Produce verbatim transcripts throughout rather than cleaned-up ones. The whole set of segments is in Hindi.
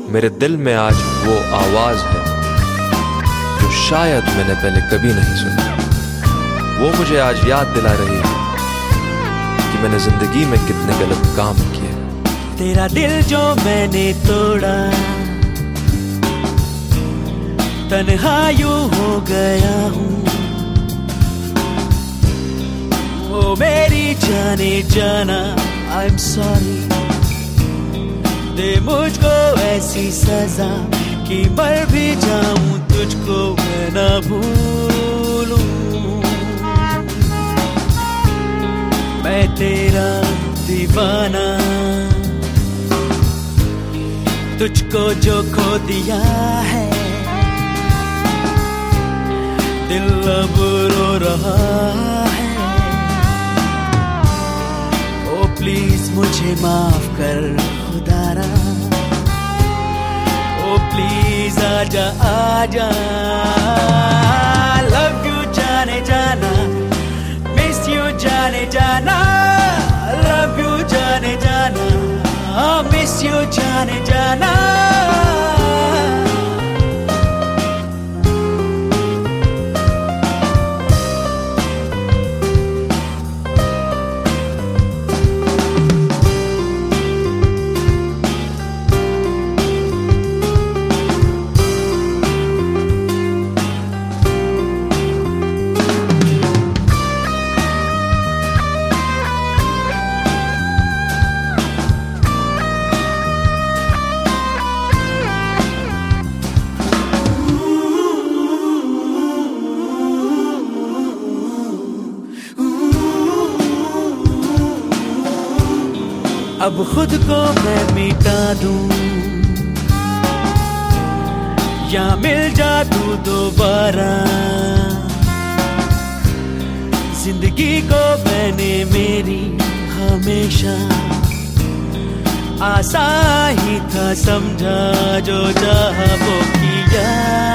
मेरे दिल में आज वो आवाज़ है जो शायद मैंने पहले कभी नहीं सुनी। वो मुझे आज याद दिला रही है कि मैंने जिंदगी में कितने गलत काम किए। तेरा दिल जो मैंने तोड़ा, तन्हा यूं हो गया हूँ। ओ मेरी जाने जाना, I'm sorry। दे मुझको ऐसी सजा कि मर भी जाऊं तुझको मैं ना भूलूं। मैं तेरा दीवाना, तुझको जो खो दिया है, दिल अब रो रहा है। ओ प्लीज मुझे माफ कर खुदारा, ओ प्लीज आजा आजा। लव यू जाने जाना, मिस यू जाने जाना। लव यू जाने जाना, मिस यू जाने जाना। अब खुद को मैं मिटा दूं या मिल जा तू दोबारा। जिंदगी को मैंने मेरी हमेशा आसान ही था समझा, जो चाहा वो किया।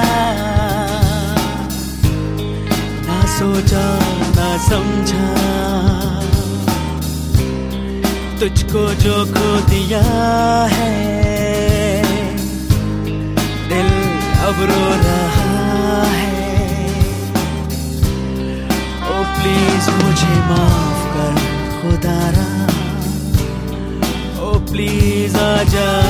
ना सोचा ना समझा, तुझको जो खो दिया है, दिल अब रो रहा है। ओ प्लीज मुझे माफ कर खुदारा, ओ प्लीज आजा।